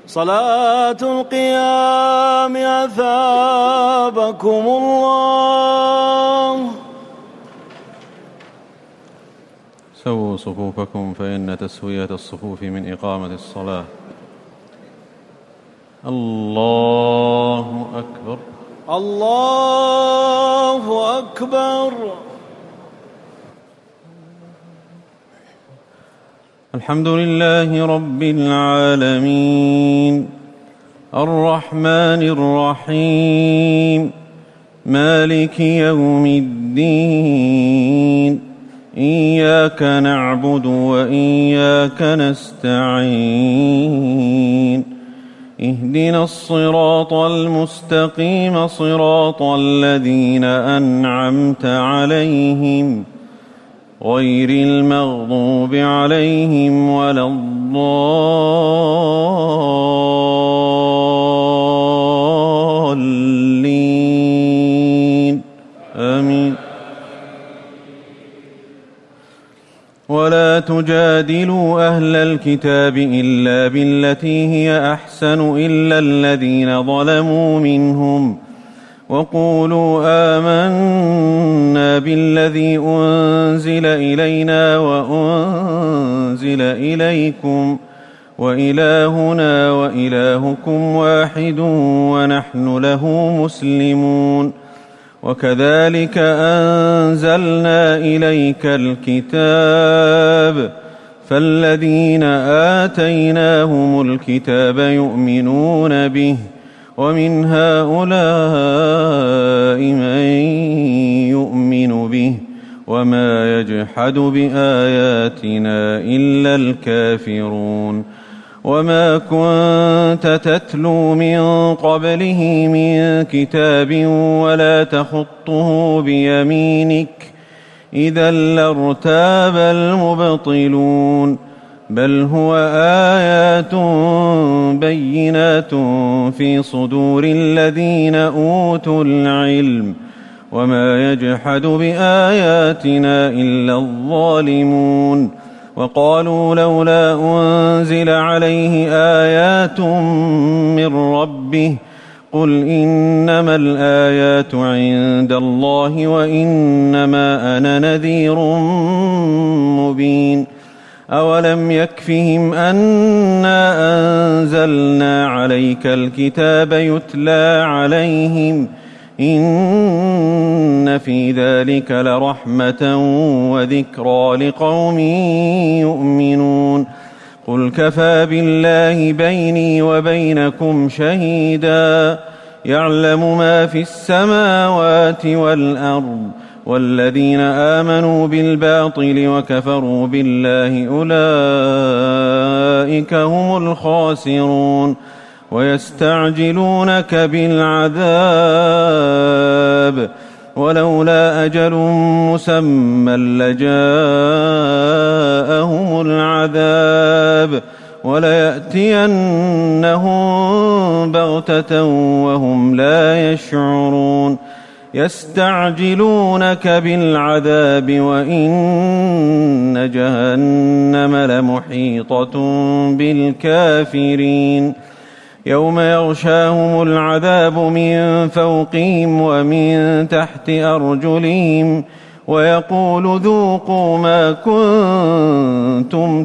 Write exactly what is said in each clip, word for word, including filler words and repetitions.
صلاة القيام أثابكم الله. سووا صفوفكم فإن تسوية الصفوف من إقامة الصلاة. الله أكبر. الله أكبر. الحمد لله رب العالمين الرحمن الرحيم مالك يوم الدين إياك نعبد وإياك نستعين اهدنا الصراط المستقيم صراط الذين أنعمت عليهم غير المغضوب عليهم ولا الضالين آمين. ولا تجادلوا أهل الكتاب إلا بالتي هي أحسن إلا الذين ظلموا منهم وقولوا آمنا بالذي أنزل إلينا وأنزل إليكم وإلهنا وإلهكم واحد ونحن له مسلمون. وكذلك أنزلنا إليك الكتاب فالذين آتيناهم الكتاب يؤمنون به ومن هؤلاء من يؤمن به وما يجحد بآياتنا إلا الكافرون. وما كنت تتلو من قبله من كتاب ولا تخطه بيمينك إذا لارتاب المبطلون بل هو آيات بينات في صدور الذين أوتوا العلم وما يجحد بآياتنا إلا الظالمون. وقالوا لولا أنزل عليه آيات من ربه قل إنما الآيات عند الله وإنما أنا نذير مبين. أولم يكفهم أنا أنزلنا عليك الكتاب يتلى عليهم إن في ذلك لرحمة وذكرى لقوم يؤمنون. قل كفى بالله بيني وبينكم شهيدا يعلم ما في السماوات والأرض والذين آمنوا بالباطل وكفروا بالله أولئك هم الخاسرون. ويستعجلونك بالعذاب ولولا أجل مسمى لجاءهم العذاب وليأتينهم بغتة وهم لا يشعرون. يستعجلونك بالعذاب وإن جهنم لمحيطة بالكافرين يوم يغشاهم العذاب من فوقهم ومن تحت أرجلهم ويقول ذوقوا ما كنتم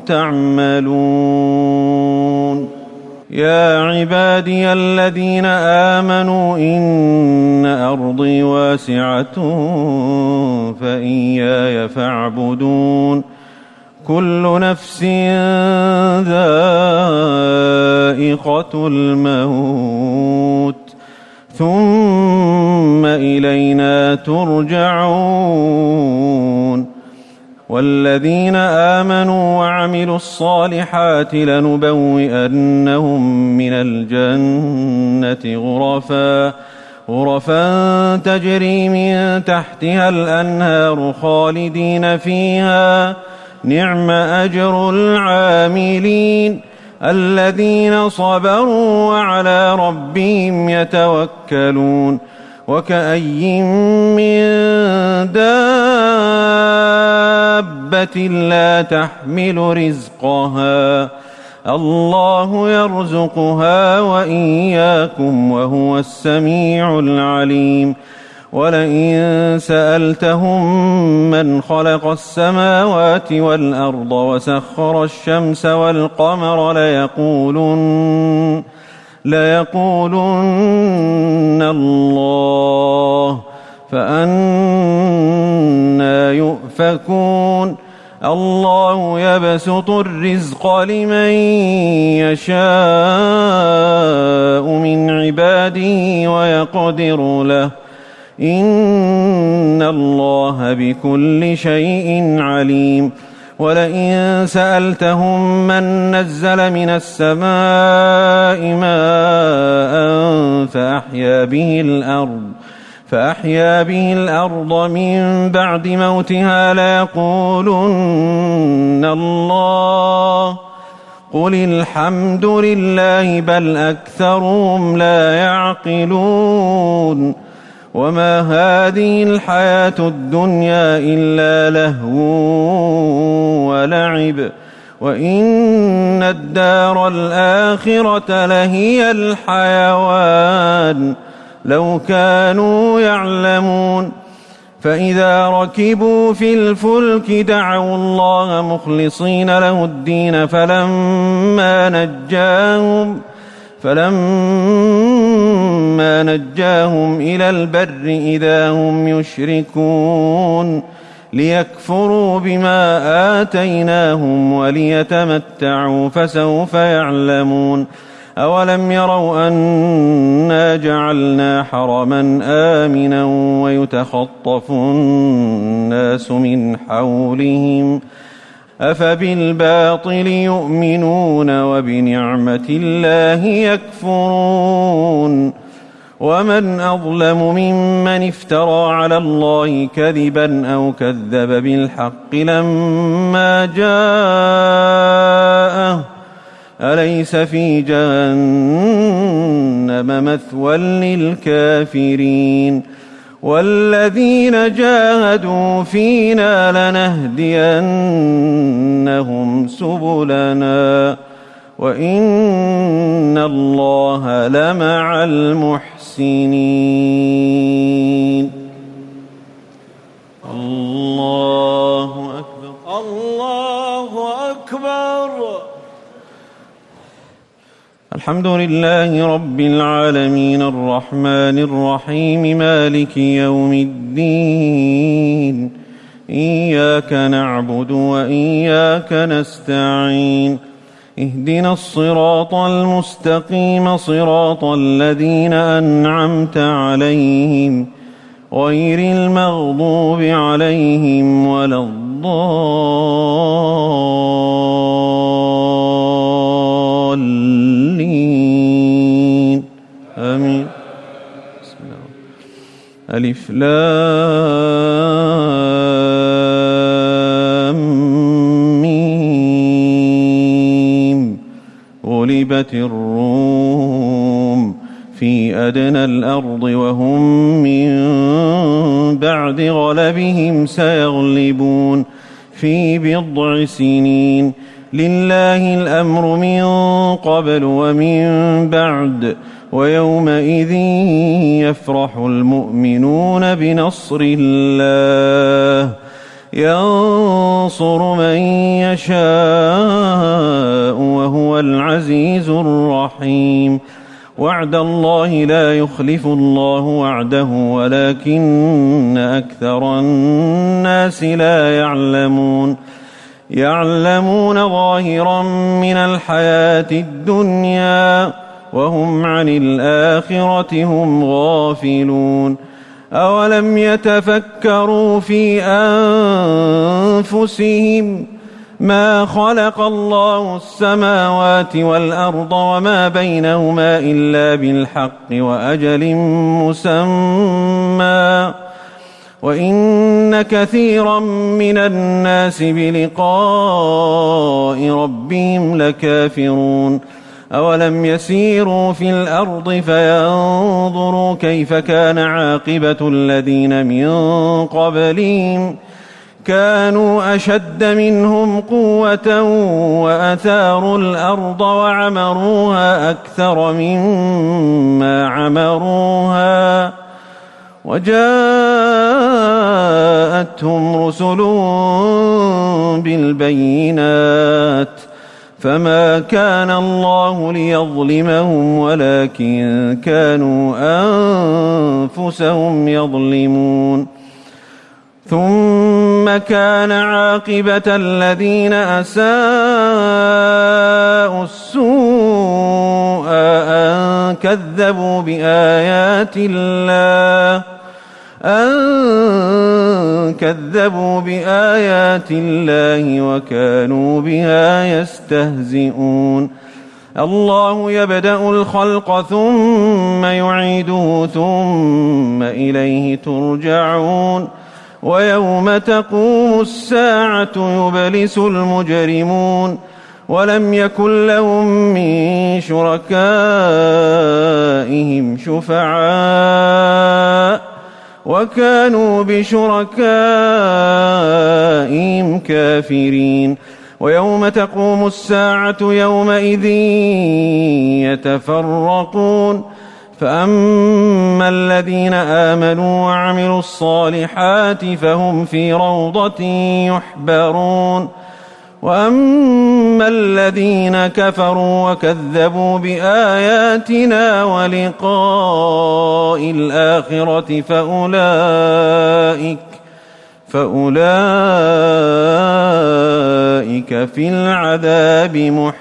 تعملون. يا عبادي الذين آمنوا إن أرضي واسعة فإياي فاعبدون. كل نفس ذائقة الموت ثم إلينا ترجعون. والذين آمنوا وعملوا الصالحات لنبوئنهم من الجنة غرفا غرفا تجري من تحتها الأنهار خالدين فيها نعم أجر العاملين الذين صبروا وعلى ربهم يتوكلون. وكأي من دابة لا تحمل رزقها الله يرزقها وإياكم وهو السميع العليم. ولئن سألتهم من خلق السماوات والأرض وسخر الشمس والقمر ليقولن, ليقولن الله فأنى يؤفكون. الله يبسط الرزق لمن يشاء من عباده ويقدر له إن الله بكل شيء عليم. ولئن سألتهم من نزل من السماء ماء فأحيا به الأرض فأحيا به الأرض من بعد موتها ليقولن الله قل الحمد لله بل أكثرهم لا يعقلون. وما هذه الحياة الدنيا إلا لهو ولعب وإن الدار الآخرة لهي الحيوان لو كانوا يعلمون. فإذا ركبوا في الفلك دعوا الله مخلصين له الدين فلما نجاهم فلما نجاهم إلى البر إذا هم يشركون ليكفروا بما آتيناهم وليتمتعوا فسوف يعلمون. أولم يروا أنا جعلنا حرما آمنا ويتخطف الناس من حولهم أفبالباطل يؤمنون وبنعمة الله يكفرون. ومن أظلم ممن افترى على الله كذبا أو كذب بالحق لما جاءه أليس في جهنم مثوى للكافرين. والذين جاهدوا فينا لنهدينهم سبلنا وإن الله لمع المحسنين. الله أكبر. الله أكبر. الحمد لله رب العالمين الرحمن الرحيم مالك يوم الدين إياك نعبد وإياك نستعين اهدنا الصراط المستقيم صراط الذين أنعمت عليهم غير المغضوب عليهم ولا الضالين آمين. بسم الله. ألف لام ميم غلبت الروم في أدنى الأرض وهم من بعد غلبهم سيغلبون في بضع سنين لله الأمر من قبل ومن بعد ويومئذ يفرح المؤمنون بنصر الله ينصر من يشاء وهو العزيز الرحيم. وعد الله لا يخلف الله وعده ولكن أكثر الناس لا يعلمون. يعلمون ظاهرا من الحياة الدنيا وهم عن الآخرة هم غافلون. أولم يتفكروا في أنفسهم ما خلق الله السماوات والأرض وما بينهما إلا بالحق وأجل مسمى وإن كثيرا من الناس بلقاء ربهم لكافرون. أولم يسيروا في الأرض فينظروا كيف كان عاقبة الذين من قبلهم كانوا أشد منهم قوة وأثاروا الأرض وعمروها أكثر مما عمروها وجاءتهم رسلهم بالبينات فما كان الله ليظلمهم ولكن كانوا أنفسهم يظلمون ثم كان عاقبة الذين أساءوا السوء أن كذبوا بآيات الله أن كذبوا بآيات الله وكانوا بها يستهزئون الله يبدأ الخلق ثم يعيده ثم إليه ترجعون ويوم تقوم الساعة يبلس المجرمون ولم يكن لهم من شركائهم شفعاء وكانوا بشركائهم كافرين ويوم تقوم الساعة يومئذ يتفرقون فأما الذين آمنوا وعملوا الصالحات فهم في روضة يحبرون وأما الذين كفروا وكذبوا بآياتنا ولقاء الآخرة فأولئك فأولئك في العذاب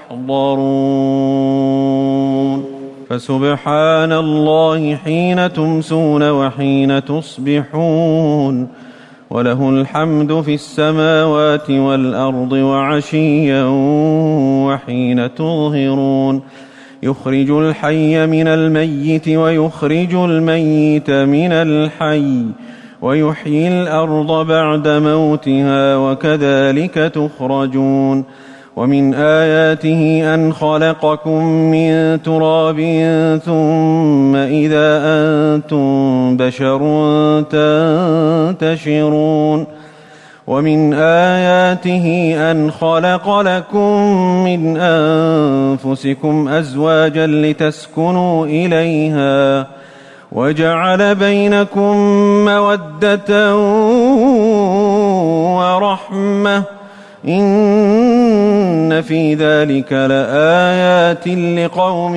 محضرون فسبحان الله حين تمسون وحين تصبحون وله الحمد في السماوات والأرض وعشيا وحين تظهرون يخرج الحي من الميت ويخرج الميت من الحي ويحيي الأرض بعد موتها وكذلك تخرجون ومن آياته أن خلقكم من تراب ثم إذا أنتم بشر تنتشرون ومن آياته أن خلق لكم من أنفسكم أزواجا لتسكنوا إليها وجعل بينكم مودة ورحمة إن في ذلك لآيات لقوم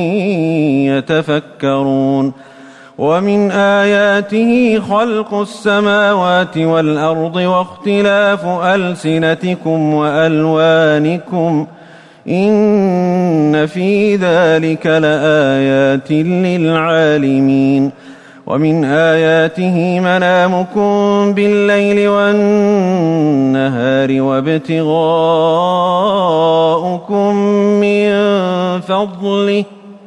يتفكرون ومن آياته خلق السماوات والأرض واختلاف ألسنتكم وألوانكم إن في ذلك لآيات للعالمين ومن آياته منامكم بالليل والنهار وابتغاؤكم من فضله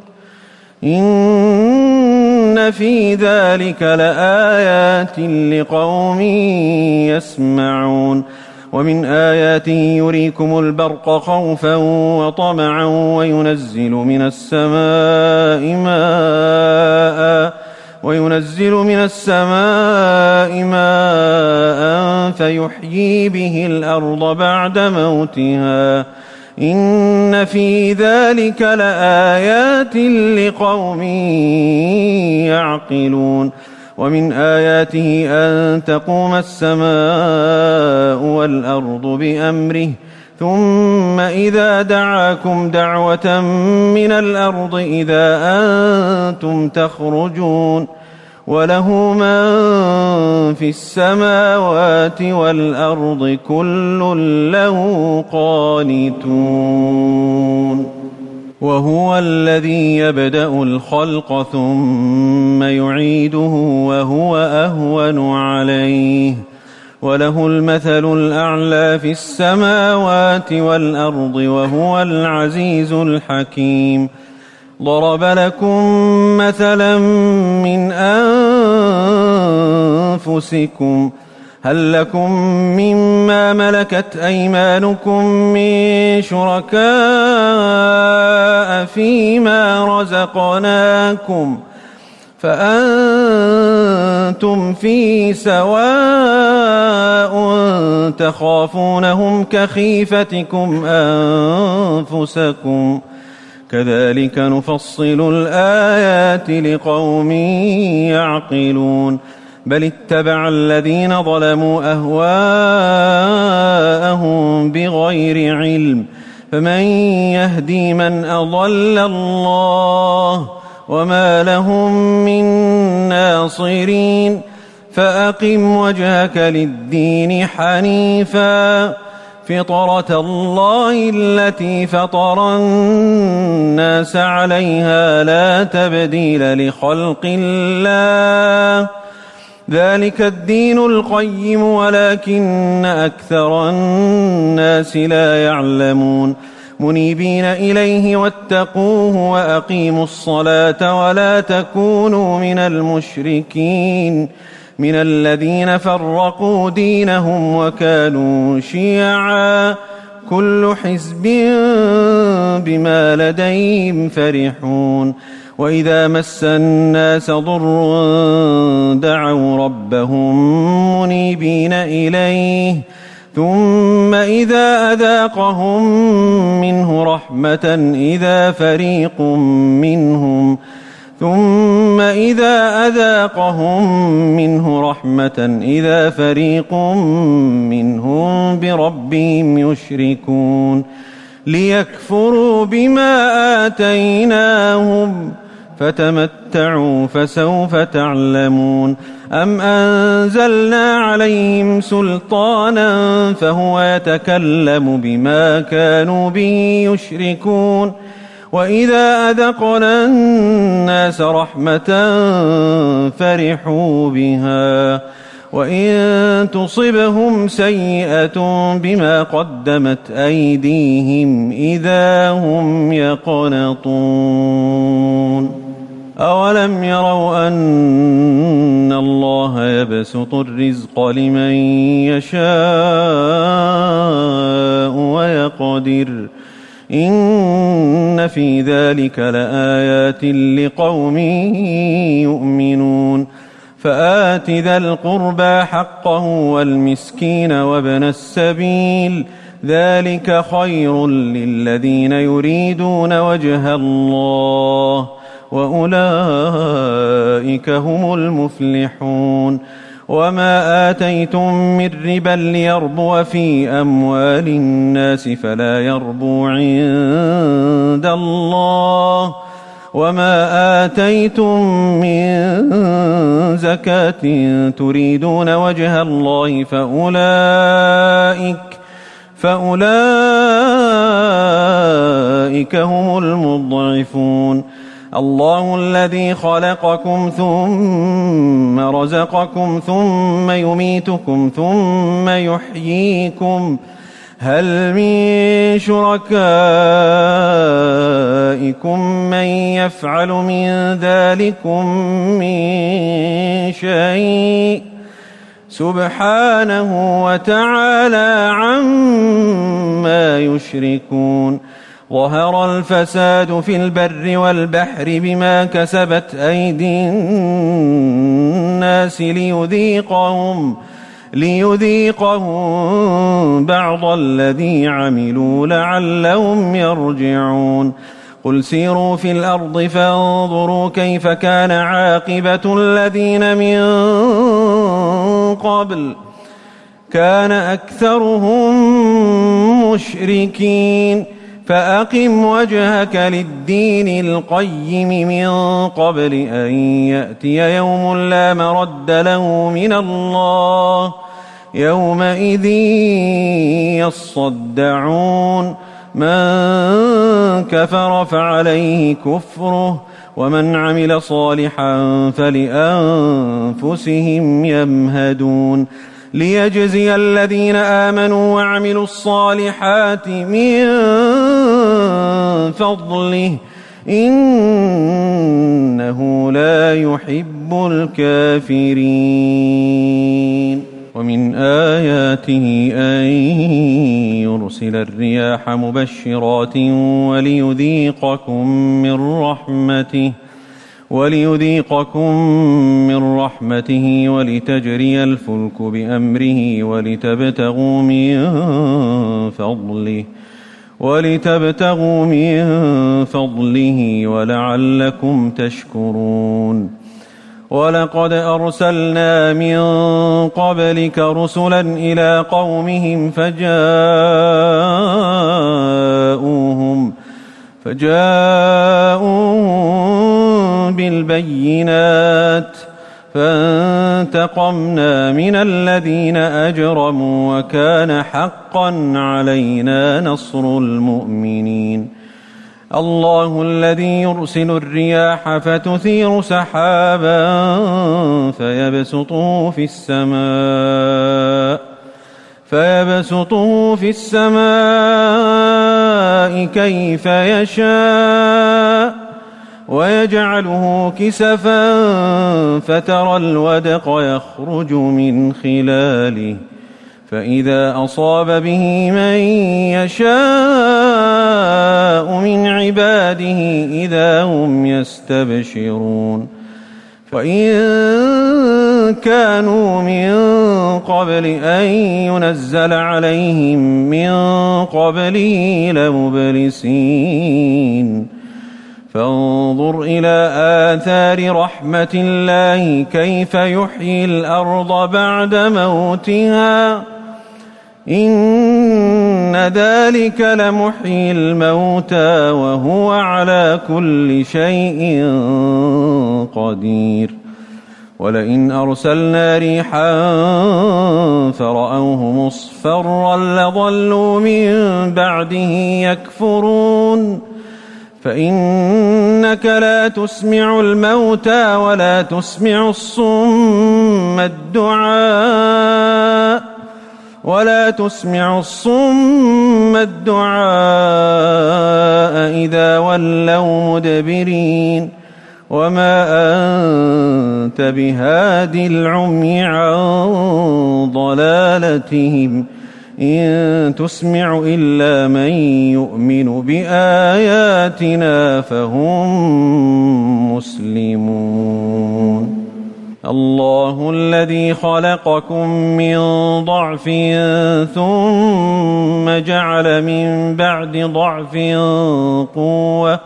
إن في ذلك لآيات لقوم يسمعون ومن آياته يريكم البرق خوفا وطمعا وينزل من السماء ماء وينزل من السماء ماء فيحيي به الأرض بعد موتها إن في ذلك لآيات لقوم يعقلون ومن آياته أن تقوم السماء والأرض بأمره ثم إذا دعاكم دعوة من الأرض إذا أنتم تخرجون وله من في السماوات والأرض كل له قانتون وهو الذي يبدأ الخلق ثم يعيده وهو أهون عليه وله المثل الأعلى في السماوات والأرض وهو العزيز الحكيم ضرب لكم مثلا من أنفسكم هل لكم مما ملكت أيمانكم من شركاء فيما رزقناكم فأنتم كنتم فيه سواء تخافونهم كخيفتكم أنفسكم كذلك نفصل الآيات لقوم يعقلون بل اتبع الذين ظلموا أهواءهم بغير علم فمن يهدي من أضل الله وما لهم من ناصرين فأقم وجهك للدين حنيفا فطرة الله التي فطر الناس عليها لا تبديل لخلق الله ذلك الدين القيم ولكن أكثر الناس لا يعلمون منيبين إليه واتقوه وأقيموا الصلاة ولا تكونوا من المشركين من الذين فرقوا دينهم وكانوا شيعا كل حزب بما لديهم فرحون وإذا مس الناس ضر دعوا ربهم منيبين إليه ثم إذا أذاقهم منه رحمة إذا فريق منهم ثم إذا أذاقهم منه رحمة إذا فريق منهم بربهم يشركون ليكفروا بما آتيناهم فتمتعوا فسوف تعلمون أم أنزلنا عليهم سلطانا فهو يتكلم بما كانوا به يشركون وإذا أذقنا الناس رحمة فرحوا بها وإن تصبهم سيئة بما قدمت أيديهم إذا هم يقنطون أولم يروا أن الله يبسط الرزق لمن يشاء ويقدر إن في ذلك لآيات لقوم يؤمنون فآت ذا القربى حقه والمسكين وابن السبيل ذلك خير للذين يريدون وجه الله وأولئك هم المفلحون وما آتيتم من ربا ليربو في أموال الناس فلا يربو عند الله وما آتيتم من زكاة تريدون وجه الله فأولئك فأولئك هم المضعفون الله الذي خلقكم ثم رزقكم ثم يميتكم ثم يحييكم هل من شركائكم من يفعل من ذلكم من شيء سبحانه وتعالى عما يشركون ظهر الفساد في البر والبحر بما كسبت أيدي الناس ليذيقهم ليذيقهم بعض الذي عملوا لعلهم يرجعون قل سيروا في الأرض فانظروا كيف كان عاقبة الذين من قبل كان أكثرهم مشركين فأقم وجهك للدين القيم من قبل أن يأتي يوم لا مرد له من الله يومئذ يصدعون من كفر فعليه كفره ومن عمل صالحا فلأنفسهم يمهدون ليجزي الذين آمنوا وعملوا الصالحات من فضله إنه لا يحب الكافرين ومن آياته أن يرسل الرياح مبشرات وليذيقكم من رحمته وليذيقكم من رحمته ولتجري الفلك بأمره ولتبتغوا من فضله ولتبتغوا من فضله ولعلكم تشكرون. ولقد أرسلنا من قبلك رسلا إلى قومهم فجاءوهم فجاءوهم بالبينات فانتقمنا من الذين أجرموا وكان حقا علينا نصر المؤمنين. الله الذي يرسل الرياح فتثير سحابا فيبسطه في السماء فيبسطه في السماء كيف يشاء ويجعله كسفا فترى الودق يخرج من خلاله فإذا أصاب به من يشاء من عباده إذا هم يستبشرون. وإن كانوا من قبل أن ينزل عليهم من قبله لمبلسين. فانظر إلى آثار رحمة الله كيف يحيي الأرض بعد موتها إن ذلك لمحيي الموتى وهو على كل شيء قدير. ولئن أرسلنا ريحا فرأوه مصفرا لظلوا من بعده يكفرون. فإنك لا تسمع الموتى ولا تسمع الصم الدعاء ولا تسمع الصم الدعاء إذا ولوا مدبرين. وما أنت بهاد العمي عن ضلالتهم إن تسمع إلا من يؤمن بآياتنا فهم مسلمون. الله الذي خلقكم من ضعف ثم جعل من بعد ضعف قوة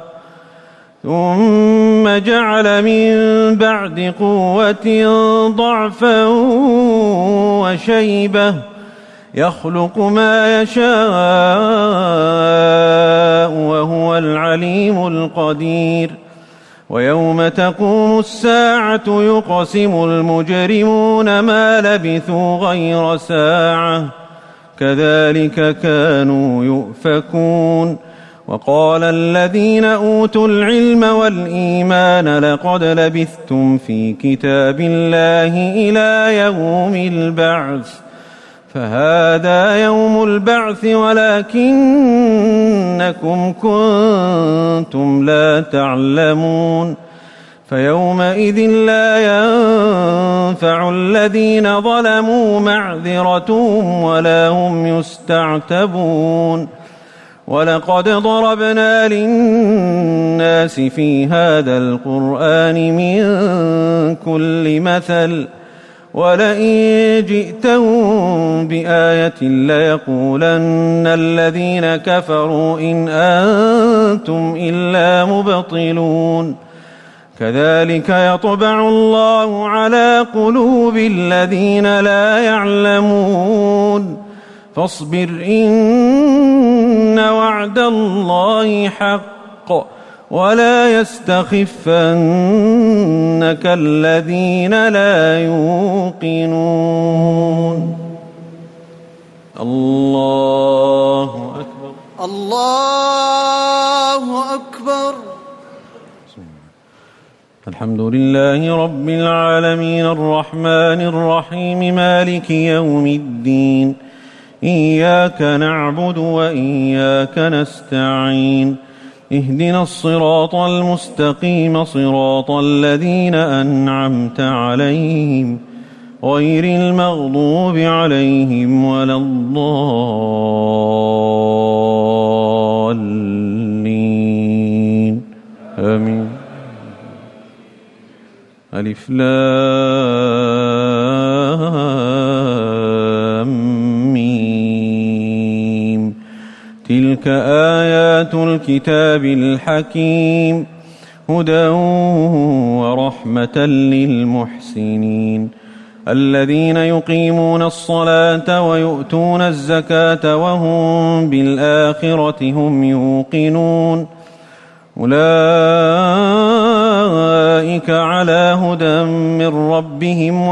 ثم جعل من بعد قوة ضعفا وشيبة يخلق ما يشاء وهو العليم القدير. ويوم تقوم الساعة يقسم المجرمون ما لبثوا غير ساعة كذلك كانوا يؤفكون. وقال الذين أوتوا العلم والإيمان لقد لبثتم في كتاب الله إلى يوم البعث فهذا يوم البعث ولكنكم كنتم لا تعلمون. فيومئذ لا ينفع الذين ظلموا معذرتهم ولا هم يستعتبون. ولقد ضربنا للناس في هذا القرآن من كل مثل ولئن جئتهم بآية ليقولن الذين كفروا إن أنتم إلا مبطلون. كذلك يطبع الله على قلوب الذين لا يعلمون. فاصبر إن وعد الله حق ولا يستخفنك الذين لا يوقنون. الله أكبر الله أكبر. الحمد لله رب العالمين الرحمن الرحيم مالك يوم الدين إياك نعبد وإياك نستعين اهدنا الصراط المستقيم صراط الذين أنعمت عليهم غير المغضوب عليهم ولا الضالين آمين. ألف لام ميم. تلك آيات الكتاب الحكيم هدى ورحمة للمحسنين الذين يقيمون الصلاة ويؤتون الزكاة وهم بالآخرة هم يوقنون أولئك على هدى من ربهم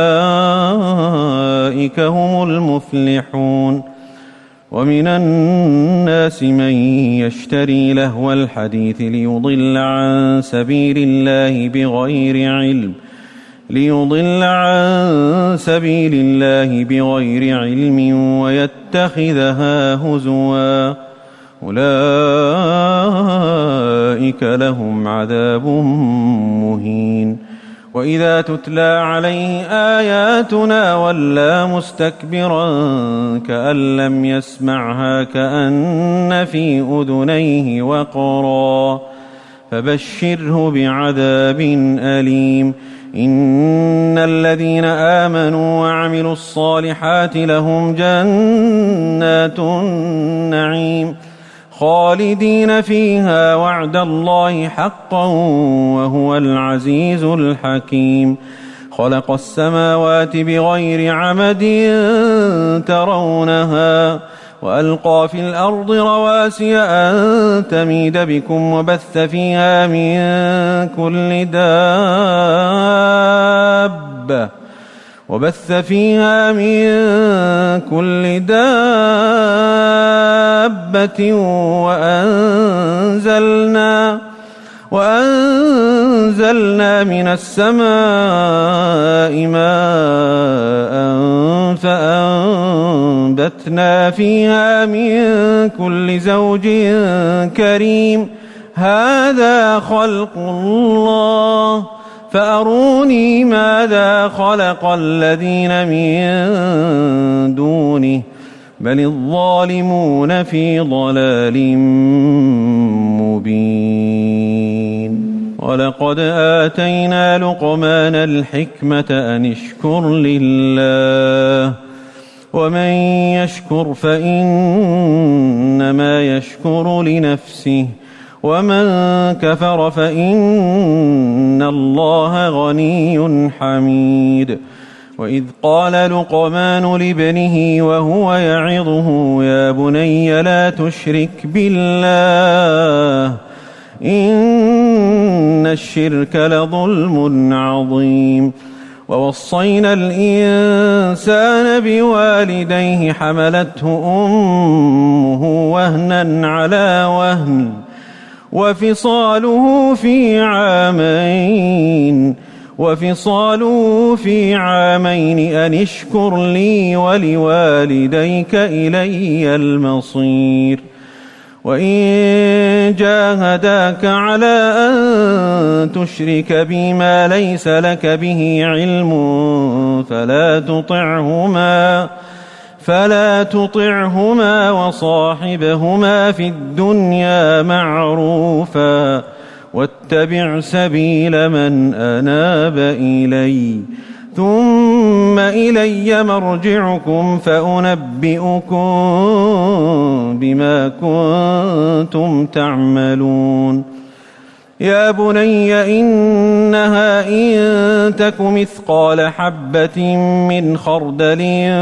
وأولئك هم المفلحون. ومن الناس من يشتري لهو الحديث ليضل عن سبيل الله بغير علم ليضل عن سبيل الله بغير علم ويتخذها هزوا أولئك لهم عذاب مهين. وإذا تتلى عليه آياتنا ولى مستكبرا كأن لم يسمعها كأن في أذنيه وقرا فبشره بعذاب أليم. إن الذين آمنوا وعملوا الصالحات لهم جنات النعيم خالدين فيها وعد الله حقا وهو العزيز الحكيم. خلق السماوات بغير عمد ترونها وألقى في الأرض رواسي أن تميد بكم وبث فيها من كل دابة وبث فيها من كل دابة وأنزلنا وأنزلنا من السماء ماء فأنبتنا فيها من كل زوج كريم. هذا خلق الله فأروني ماذا خلق الذين من دونه بل الظالمون في ضلال مبين. ولقد آتينا لقمان الحكمة أن اشكر لله ومن يشكر فإنما يشكر لنفسه ومن كفر فإن الله غني حميد. وإذ قال لقمان لابنه وهو يعظه يا بني لا تشرك بالله إن الشرك لظلم عظيم. ووصينا الإنسان بوالديه حملته أمه وهنا على وهن وفصاله في عامين وفصاله في عامين أن اشكر لي ولوالديك إلي المصير. وإن جاهداك على أن تشرك بي ما ليس لك به علم فلا تطعهما فلا تطعهما وصاحبهما في الدنيا معروفا واتبع سبيل من أناب إلي ثم إلي مرجعكم فأنبئكم بما كنتم تعملون. يا بني إنها إن تك مثقال حبة من خردل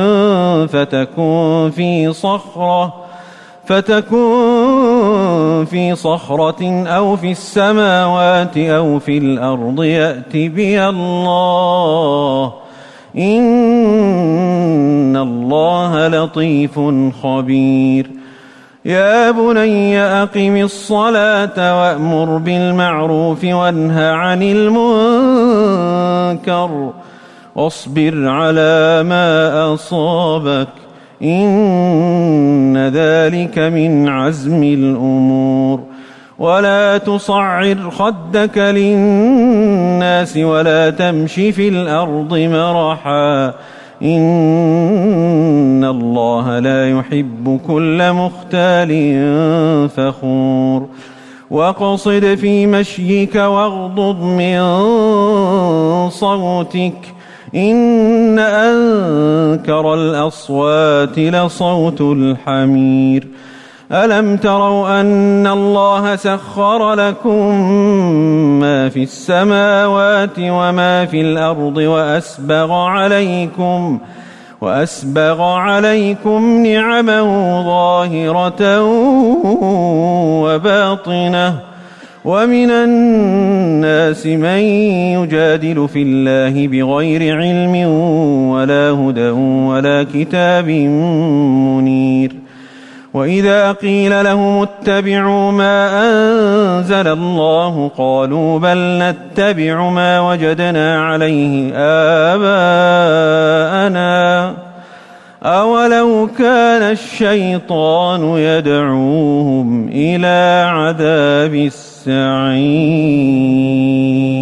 فتكن في صخرة فتكن في صخرة أو في السماوات أو في الأرض يأت بها الله إن الله لطيف خبير. يا بني أقم الصلاة وأمر بالمعروف وانه عن المنكر واصبر على ما أصابك إن ذلك من عزم الأمور. ولا تصعر خدك للناس ولا تمش في الأرض مرحا إن الله لا يحب كل مختال فخور. واقصد في مشيك واغضض من صوتك إن أنكر الأصوات لصوت الحمير ألم تروا أن الله سخر لكم ما في السماوات وما في الأرض وأسبغ عليكم وأسبغ عليكم نعمه ظاهرة وباطنة ومن الناس من يجادل في الله بغير علم ولا هدى ولا كتاب منير وإذا قيل لهم اتبعوا ما أنزل الله قالوا بل نتبع ما وجدنا عليه آباءنا أولو كان الشيطان يدعوهم إلى عذاب السعير.